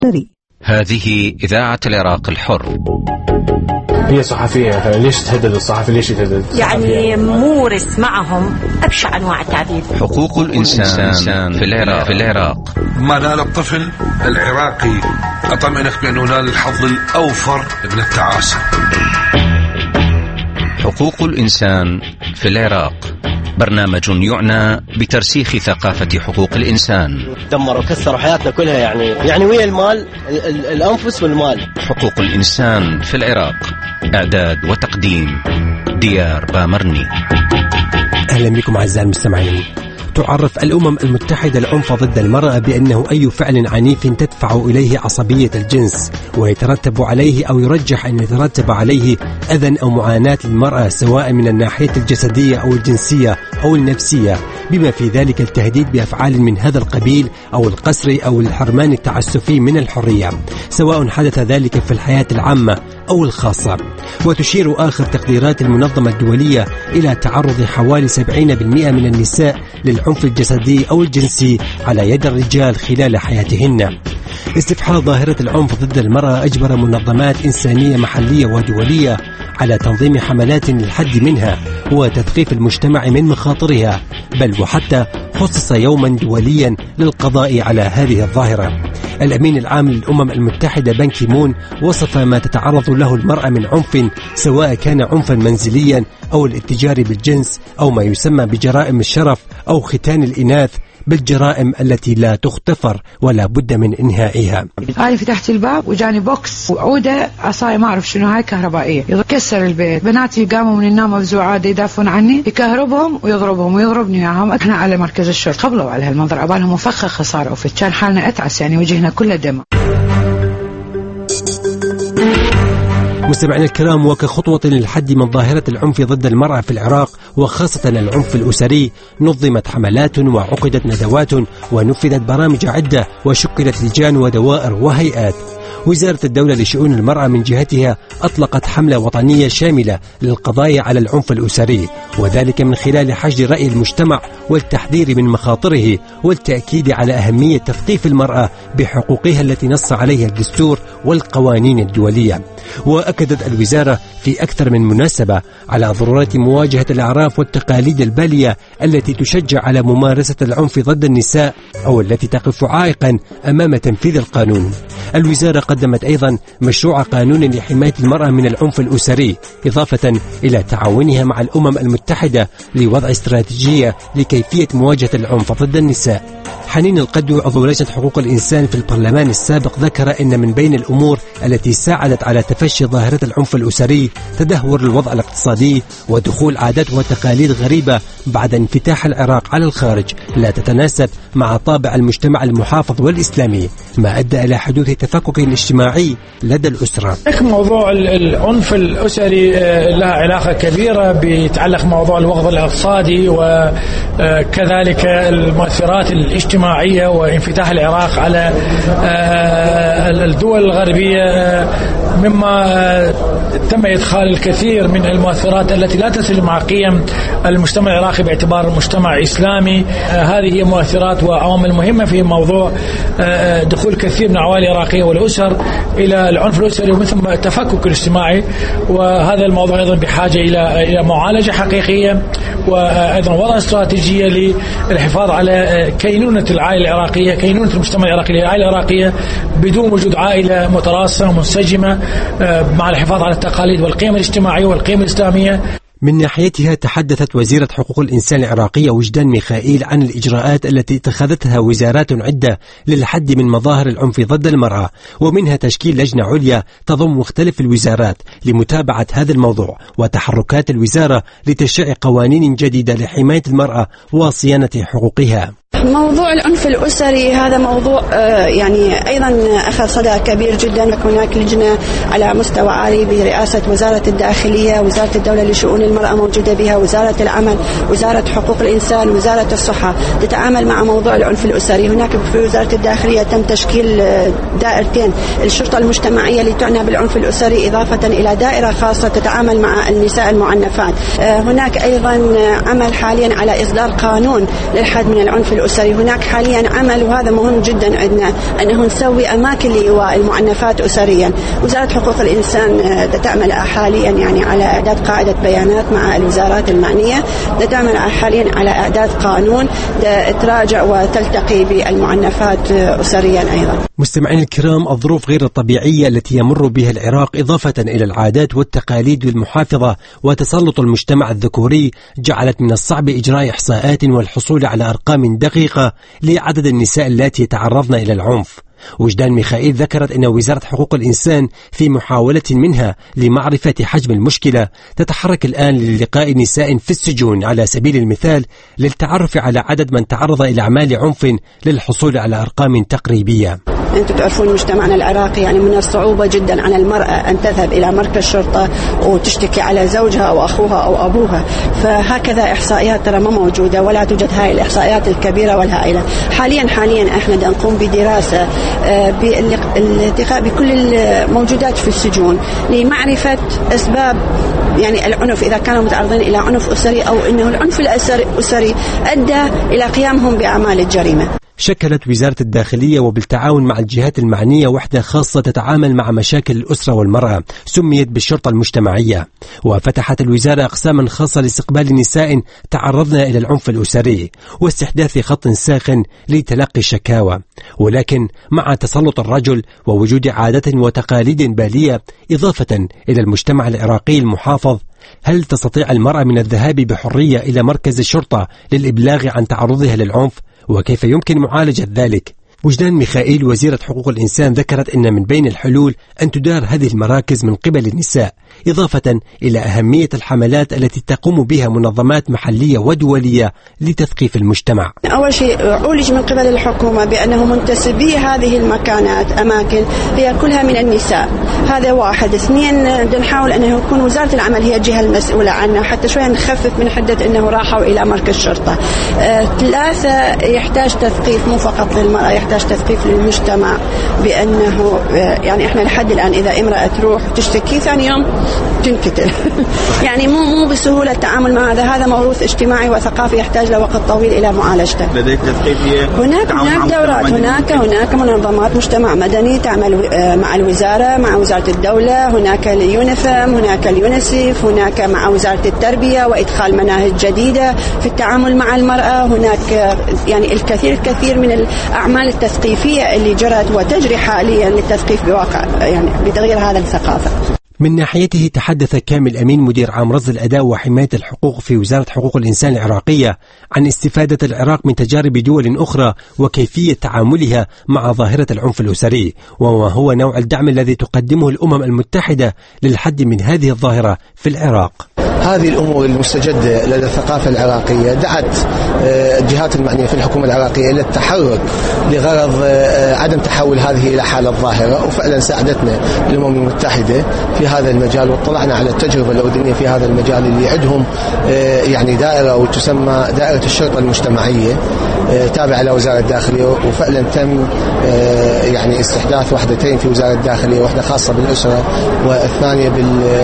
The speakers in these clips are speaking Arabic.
هذه إذاعة العراق الحر. هي صحفية، ليش تهدد الصحفي؟ ليش يتهدد؟ يعني مورس معهم أبشع أنواع التعذيب. حقوق الإنسان في العراق. ما نال الطفل العراقي أطمئنك بأنه نال الحظ الأوفر من التعاسة. حقوق الإنسان في العراق، برنامج يعنى بترسيخ ثقافة حقوق الإنسان. دمروا كسروا حياتنا كلها، يعني ويا المال، الأنفس والمال. حقوق الإنسان في العراق، إعداد وتقديم ديار بامرني. أهلا بكم أعزائي المستمعين. تعرف الأمم المتحدة العنف ضد المرأة بأنه أي فعل عنيف تدفع إليه عصبية الجنس ويترتب عليه أو يرجح أن يترتب عليه أذى أو معاناة للمرأة، سواء من الناحية الجسدية أو الجنسية أو النفسية، بما في ذلك التهديد بأفعال من هذا القبيل أو القسر أو الحرمان التعسفي من الحرية، سواء حدث ذلك في الحياة العامة أو الخاصة. وتشير آخر تقديرات المنظمة الدولية إلى تعرض حوالي 70% من النساء للعنف الجسدي أو الجنسي على يد الرجال خلال حياتهن. استفحال ظاهرة العنف ضد المرأة أجبر منظمات إنسانية محلية ودولية على تنظيم حملات للحد منها وتثقيف المجتمع من مخاطرها، بل وحتى خصص يوما دوليا للقضاء على هذه الظاهرة. الأمين العام للأمم المتحدة بان كي مون وصف ما تتعرض له المرأة من عنف، سواء كان عنفا منزليا أو الاتجار بالجنس أو ما يسمى بجرائم الشرف أو ختان الإناث، بالجرائم التي لا تغتفر ولا بد من إنهائها. هاي فتحت الباب وجاني بوكس وعودة عصاية ما أعرف شنو، هاي كهربائية، يكسر البيت. بناتي قاموا من النوم مفزوعات يدافعون عني، يكهربهم ويضربهم ويضربني وياهم. احنا على مركز الشرطة خبلوا على هالمنظر، عبالهم مفخخ صاروا، كان حالنا أتعس، يعني وجهنا كله دم. مستمعينا الكرام، وكخطوة للحد من ظاهرة العنف ضد المرأة في العراق وخاصة العنف الأسري، نظمت حملات وعقدت ندوات ونفذت برامج عدة وشكلت لجان ودوائر وهيئات. وزارة الدولة لشؤون المرأة من جهتها أطلقت حملة وطنية شاملة للقضاء على العنف الأسري، وذلك من خلال حشد رأي المجتمع والتحذير من مخاطره والتأكيد على أهمية تثقيف المرأة بحقوقها التي نص عليها الدستور والقوانين الدولية. وأكدت الوزارة في أكثر من مناسبة على ضرورة مواجهة الأعراف والتقاليد البالية التي تشجع على ممارسة العنف ضد النساء أو التي تقف عائقا أمام تنفيذ القانون. الوزارة قدمت أيضا مشروع قانون لحماية المرأة من العنف الأسري، إضافة إلى تعاونها مع الأمم المتحدة لوضع استراتيجية لكيفية مواجهة العنف ضد النساء. حنين القدو عضو لجنة حقوق الإنسان في البرلمان السابق ذكر أن من بين الأمور التي ساعدت على تفشي ظاهرة العنف الأسري تدهور الوضع الاقتصادي ودخول عادات وتقاليد غريبة بعد انفتاح العراق على الخارج لا تتناسب مع طابع المجتمع المحافظ والإسلامي، ما أدى إلى حدوث تفكك اجتماعي لدى الأسرة. موضوع العنف الأسري له علاقة كبيرة بيتعلق موضوع الوضع الاقتصادي وكذلك المؤثرات الاجتماعية وانفتاح العراق على الدول الغربية، مما تم إدخال الكثير من المؤثرات التي لا تسلم مع قيم المجتمع العراقي باعتبار مجتمع إسلامي. هذه هي مؤثرات وعوامل مهمة في موضوع دخول كثير من العوائل العراقية والأسر إلى العنف الأسري ومثل التفكك الاجتماعي. وهذا الموضوع أيضا بحاجة إلى معالجة حقيقية وأيضا وضع استراتيجية للحفاظ على كينونة العائلة العراقية، كينونة المجتمع العراقي. العائلة العراقية بدون وجود عائلة متراصة ومنسجمة مع الحفاظ على التقاليد والقيم الاجتماعية والقيم الإسلامية. من ناحيتها تحدثت وزيرة حقوق الإنسان العراقية وجدان ميخائيل عن الإجراءات التي اتخذتها وزارات عدة للحد من مظاهر العنف ضد المرأة، ومنها تشكيل لجنة عليا تضم مختلف الوزارات لمتابعة هذا الموضوع وتحركات الوزارة لتشريع قوانين جديدة لحماية المرأة وصيانة حقوقها. موضوع العنف الأسري هذا موضوع يعني أيضا أخذ صدى كبير جدا. هناك لجنة على مستوى عالي برئاسة وزارة الداخلية، وزارة الدولة لشؤون المرأة موجودة بها، وزارة العمل، وزارة حقوق الإنسان، وزارة الصحة تتعامل مع موضوع العنف الأسري. هناك في وزارة الداخلية تم تشكيل دائرتين، الشرطة المجتمعية اللي تعنى بالعنف الأسري إضافة إلى دائرة خاصة تتعامل مع النساء المعنفات. هناك أيضا عمل حاليا على إصدار قانون للحد من العنف الأسري الأسري. هناك حاليا عمل، وهذا مهم جدا عندنا، أنه نسوي أماكن لإيواء المعنفات أسريا. وزارة حقوق الإنسان تعمل حاليا يعني على إعداد قاعدة بيانات مع الوزارات المعنية، تعمل حاليا على إعداد قانون تراجع وتلتقي بالمعنفات أسريا أيضا. مستمعين الكرام، الظروف غير الطبيعية التي يمر بها العراق إضافة إلى العادات والتقاليد المحافظة وتسلط المجتمع الذكوري جعلت من الصعب إجراء إحصاءات والحصول على أرقام دقيقة لعدد النساء اللاتي يتعرضن إلى العنف. وجدان ميخائيل ذكرت أن وزارة حقوق الإنسان في محاولة منها لمعرفة حجم المشكلة تتحرك الآن للقاء نساء في السجون على سبيل المثال للتعرف على عدد من تعرض إلى أعمال عنف للحصول على أرقام تقريبية. أنتم تعرفون مجتمعنا العراقي يعني من الصعوبة جدا على المرأة أن تذهب إلى مركز شرطة وتشتكي على زوجها أو أخوها أو أبوها، فهكذا إحصائيات ترى ما موجودة ولا توجد هاي الإحصائيات الكبيرة والهائلة. حاليا احنا نقوم بدراسة بالالتقاء بكل الموجودات في السجون لمعرفة أسباب يعني العنف، إذا كانوا متعرضين إلى عنف أسري أو إنه العنف الأسري أدى إلى قيامهم بأعمال الجريمة. شكلت وزارة الداخلية وبالتعاون مع الجهات المعنية وحدة خاصة تتعامل مع مشاكل الأسرة والمرأة سميت بالشرطة المجتمعية، وفتحت الوزارة أقساما خاصة لاستقبال نساء تعرضن إلى العنف الأسري واستحداث خط ساخن لتلقي الشكاوى. ولكن مع تسلط الرجل ووجود عادات وتقاليد بالية إضافة إلى المجتمع العراقي المحافظ، هل تستطيع المرأة من الذهاب بحرية إلى مركز الشرطة للإبلاغ عن تعرضها للعنف؟ وكيف يمكن معالجة ذلك؟ وجدان ميخائيل وزيرة حقوق الإنسان ذكرت أن من بين الحلول أن تدار هذه المراكز من قبل النساء، إضافة إلى أهمية الحملات التي تقوم بها منظمات محلية ودولية لتثقيف المجتمع. أول شيء عولج من قبل الحكومة بأنه منتسبي هذه المكانات أماكن هي كلها من النساء، هذا واحد. اثنين، نحاول أنه يكون وزارة العمل هي الجهة المسؤولة عنه حتى شوية نخفف من حدة أنه راحوا إلى مركز شرطة. ثلاثة، يحتاج تثقيف مو فقط للمرأة، يحتاج تثقيف للمجتمع بأنه يعني إحنا لحد الآن إذا امرأة تروح تشتكي ثاني يوم تنقتل يعني مو بسهولة التعامل مع هذا موروث اجتماعي وثقافي يحتاج لوقت طويل إلى معالجته. لديك تثقيفية؟ هناك دورات، هناك منظمات مجتمع مدني تعمل مع الوزارة، مع وزارة الدولة، هناك اليونيفم، هناك اليونيسيف، هناك مع وزارة التربية وإدخال مناهج جديدة في التعامل مع المرأة. هناك يعني الكثير من الأعمال التثقيفية اللي جرت وتجري حاليا للتثقيف بواقع يعني بتغيير هذا الثقافة. من ناحيته تحدث كامل أمين مدير عام رصد الأداء وحماية الحقوق في وزارة حقوق الإنسان العراقية عن استفادة العراق من تجارب دول أخرى وكيفية تعاملها مع ظاهرة العنف الأسري، وما هو نوع الدعم الذي تقدمه الأمم المتحدة للحد من هذه الظاهرة في العراق. هذه الأمور المستجدة لدى الثقافة العراقية دعت الجهات المعنية في الحكومة العراقية إلى التحرك لغرض عدم تحول هذه إلى حالة ظاهرة، وفعلا ساعدتنا الأمم المتحدة في هذا المجال، واطلعنا على التجربة الأردنية في هذا المجال اللي عندهم يعني دائرة وتسمى دائرة الشرطة المجتمعية تابعة لوزارة الداخلية، وفعلا تم يعني استحداث وحدتين في وزارة الداخلية، واحدة خاصة بالأسرة والثانية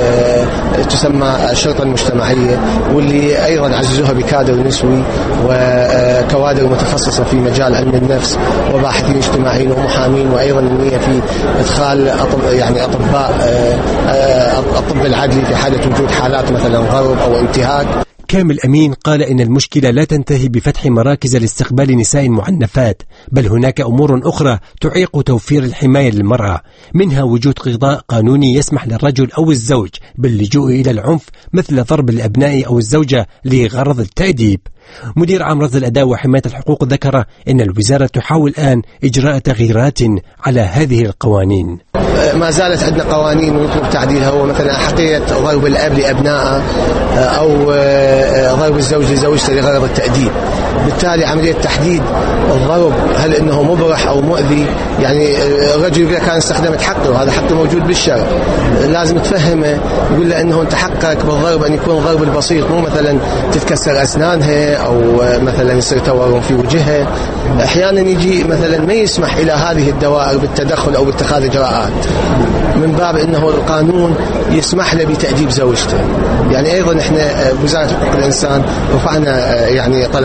تسمى الشرطة المجتمعية، واللي أيضا عززوها بكادر نسوي وكوادر متخصصة في مجال علم النفس وباحثين اجتماعيين ومحامين، وأيضا النية في إدخال أطباء الطب العدلي في حالة وجود حالات مثلا ضرب أو انتهاك. كامل أمين قال إن المشكلة لا تنتهي بفتح مراكز لاستقبال نساء معنفات، بل هناك أمور أخرى تعيق توفير الحماية للمرأة، منها وجود قضاء قانوني يسمح للرجل أو الزوج باللجوء إلى العنف مثل ضرب الأبناء أو الزوجة لغرض التأديب. مدير عام رصد الأداء وحماية الحقوق ذكر أن الوزارة تحاول الآن إجراء تغييرات على هذه القوانين. ما زالت عندنا قوانين ونطلب تعديلها، هو مثلا حقيقة ضرب الأب لأبنائه أو ضرب الزوج لزوجته لغرض التأديب. بالتالي عملية تحديد الضرب هل إنه مبرح أو مؤذي، يعني الرجل إذا كان استخدمت حقه وهذا حقه موجود بالشرع لازم تفهمه، يقول له إنه أنت حقك بالضرب أن يكون ضرب البسيط، مو مثلا تتكسر أسنانها أو مثلا يصير تورم في وجهها. أحيانا يجي مثلا ما يسمح إلى هذه الدوائر بالتدخل أو باتخاذ إجراءات من باب إنه القانون يسمح له بتأديب زوجته. يعني أيضا إحنا بوزارة حقوق الإنسان رفعنا يعني طلبات عديدة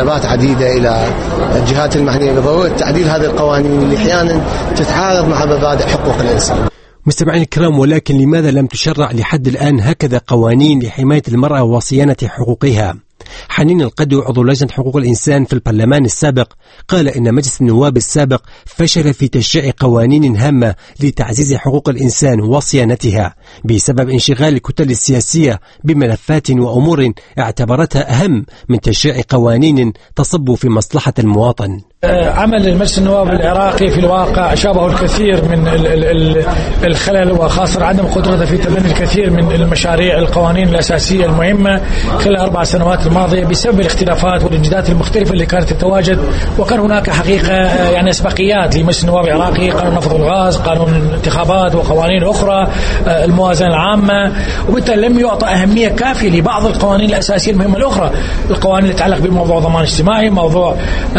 عديدة إلى الجهات المعنية بضرورة تعديل هذه القوانين اللي أحيانا تتعارض مع مبادئ حقوق الإنسان. مستمعين الكرام، ولكن لماذا لم تشرع لحد الآن هكذا قوانين لحماية المرأة وصيانة حقوقها؟ حنين القدو عضو لجنة حقوق الإنسان في البرلمان السابق قال إن مجلس النواب السابق فشل في تشريع قوانين هامة لتعزيز حقوق الإنسان وصيانتها بسبب انشغال الكتل السياسية بملفات وأمور اعتبرتها أهم من تشريع قوانين تصب في مصلحة المواطن. عمل مجلس النواب العراقي في الواقع شابه الكثير من الخلل، وخاصة عدم قدرته في تبني الكثير من المشاريع القوانين الأساسية المهمة خلال 4 سنوات الماضية بسبب الاختلافات والإجراءات المختلفة اللي كانت تتواجد. وكان هناك حقيقة يعني أسبقيات لمجلس النواب العراقي، قانون نفط الغاز، قانون الانتخابات، وقوانين أخرى، الموازنة العامة، وبالتالي لم يعطى أهمية كافية لبعض القوانين الأساسية المهمة الأخرى، القوانين اللي تتعلق بموضوع ضمان اجتماعي، موضوع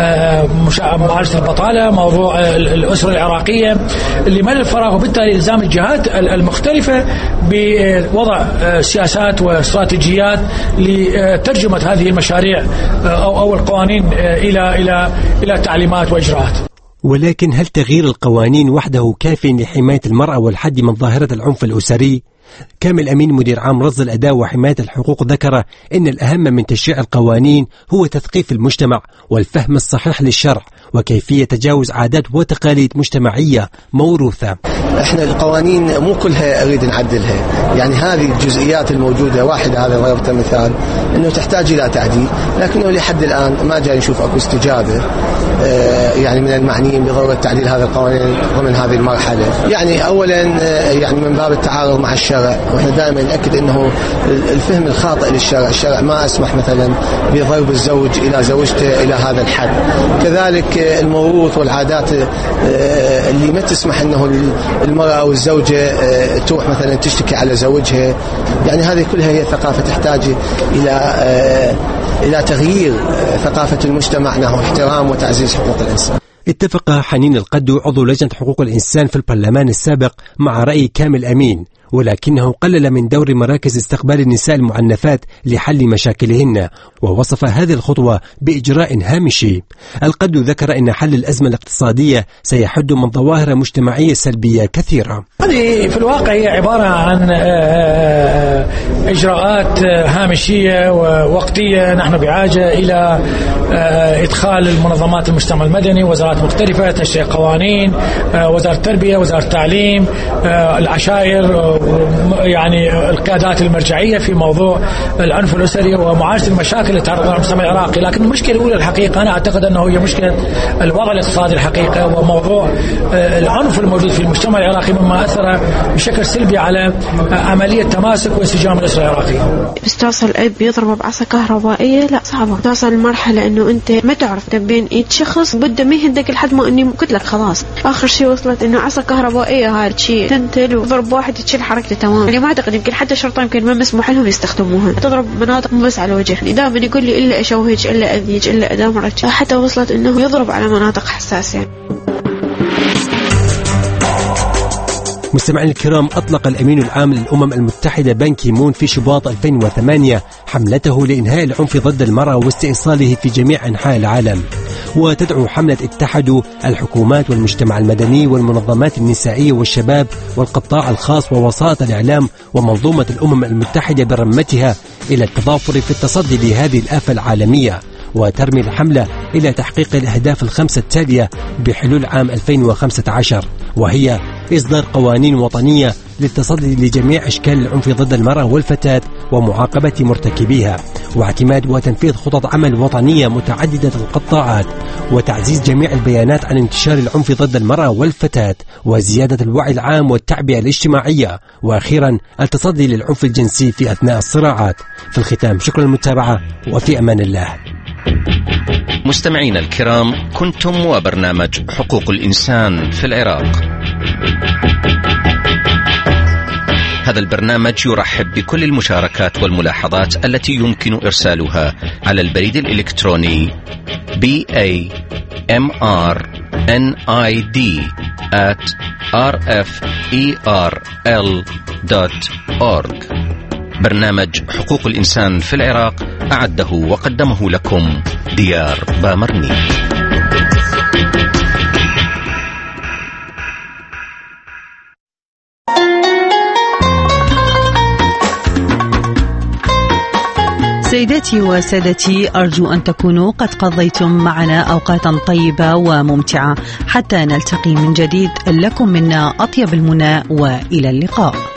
معالجة البطالة، موضوع الأسرة العراقية اللي ملء الفراغ، وبالتالي إلزام الجهات المختلفة بوضع سياسات واستراتيجيات لترجمة هذه المشاريع أو القوانين إلى تعليمات وإجراءات. ولكن هل تغيير القوانين وحده كاف لحماية المرأة والحد من ظاهرة العنف الأسري؟ كامل أمين مدير عام رصد الأداء وحماية الحقوق ذكر إن الأهم من تشريع القوانين هو تثقيف المجتمع والفهم الصحيح للشرع وكيفية تجاوز عادات وتقاليد مجتمعية موروثة. احنا القوانين مو كلها اريد نعدلها، يعني هذه الجزئيات الموجودة واحدة، هذا ضربت مثال انه تحتاج الى تعديل، لكنه لحد الان ما جاي نشوف اكو استجابة يعني من المعنيين بضرورة تعديل هذه القوانين ضمن هذه المرحلة. يعني اولا يعني من باب التعارض مع الشرع، واحنا دائما نأكد انه الفهم الخاطئ للشرع، الشرع ما اسمح مثلا بضرب الزوج الى زوجته الى هذا الحد، كذلك الموروث والعادات اللي ما تسمح انه المرأة او الزوجة تروح مثلا تشتكي على زوجها، يعني هذه كلها هي ثقافة تحتاج الى تغيير ثقافة المجتمع نحو احترام وتعزيز حقوق الانسان. اتفق حنين القدو عضو لجنة حقوق الإنسان في البرلمان السابق مع رأي كامل أمين، ولكنه قلل من دور مراكز استقبال النساء المعنفات لحل مشاكلهن، ووصف هذه الخطوة بإجراء هامشي. القدو ذكر أن حل الأزمة الاقتصادية سيحد من ظواهر مجتمعية سلبية كثيرة. هذه في الواقع هي عبارة عن إجراءات هامشية ووقتية. نحن بحاجة إلى إدخال المنظمات المجتمع المدني، وزارات مختلفة، تشريع قوانين، وزارة التربية، وزارة التعليم، العشائر، يعني القيادات المرجعية في موضوع العنف الأسري ومعالجة المشاكل اللي تعرض لها المجتمع العراقي. لكن المشكلة الأولى الحقيقة أنا أعتقد أنه هي مشكلة الوضع الاقتصادي الحقيقة، وموضوع العنف الموجود في المجتمع العراقي مما أثر بشكل سلبي على عملية تماسك وانسجام الأسرة العراقية. بس توصل أب يضربه بعصا كهربائية، لا صعبة. توصل لمرحلة أنه أنت ما تعرف بين إيد شخص بده ما يهدك لحد ما أني قلت لك خلاص. آخر شيء وصلت أنه عصا كهربائية هذا شيء تنتل وضرب واحد تشيل حركته تمام. يعني ما أعتقد يمكن حتى الشرطة يمكن ما مسموح لهم يستخدموها. تضرب مناطق مو بس على الوجه، يعني دائما يقول لي إلا أشوهج إلا أذيج إلا أدمرك، حتى وصلت أنه يضرب على مناطق حساسة. مستمعين الكرام، أطلق الأمين العام للأمم المتحدة بان كي مون في شباط 2008 حملته لإنهاء العنف ضد المرأة واستئصاله في جميع أنحاء العالم، وتدعو حملة اتحدوا الحكومات والمجتمع المدني والمنظمات النسائية والشباب والقطاع الخاص ووسائط الإعلام ومنظومة الأمم المتحدة برمتها إلى التضافر في التصدي لهذه الآفة العالمية، وترمي الحملة إلى تحقيق الأهداف الخمسة التالية بحلول عام 2015، وهي إصدار قوانين وطنية للتصدي لجميع أشكال العنف ضد المرأة والفتاة ومعاقبة مرتكبيها، واعتماد وتنفيذ خطط عمل وطنية متعددة القطاعات، وتعزيز جميع البيانات عن انتشار العنف ضد المرأة والفتاة، وزيادة الوعي العام والتعبئة الاجتماعية، وأخيرا التصدي للعنف الجنسي في أثناء الصراعات. في الختام شكرا للمتابعة وفي أمان الله. مستمعين الكرام، كنتم وبرنامج حقوق الإنسان في العراق. هذا البرنامج يرحب بكل المشاركات والملاحظات التي يمكن إرسالها على البريد الإلكتروني bamrnid@rferl.org. برنامج حقوق الإنسان في العراق أعده وقدمه لكم ديار بامرني. سيداتي وسادتي، أرجو أن تكونوا قد قضيتم معنا أوقاتا طيبة وممتعة. حتى نلتقي من جديد، لكم منا أطيب المنى وإلى اللقاء.